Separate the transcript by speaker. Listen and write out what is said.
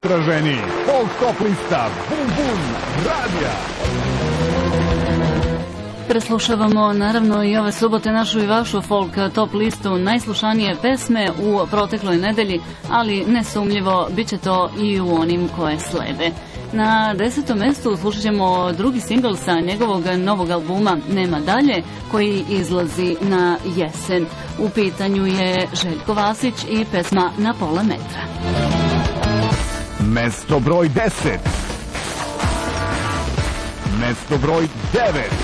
Speaker 1: Traženi folk top lista Bum Bum radija.
Speaker 2: Preslušavamo naravno i ove subote našu i vašu folk top listu najslušanije pesme u protekloj nedelji, ali nesumljivo bit će to i u onim koje slede. Na 10. mestu slušat ćemo drugi singl sa njegovog novog albuma Nema dalje, koji izlazi na jesen. U pitanju je Željko Vasić i pesma Na pola metra.
Speaker 1: Mesto broj 10. Mesto broj 9.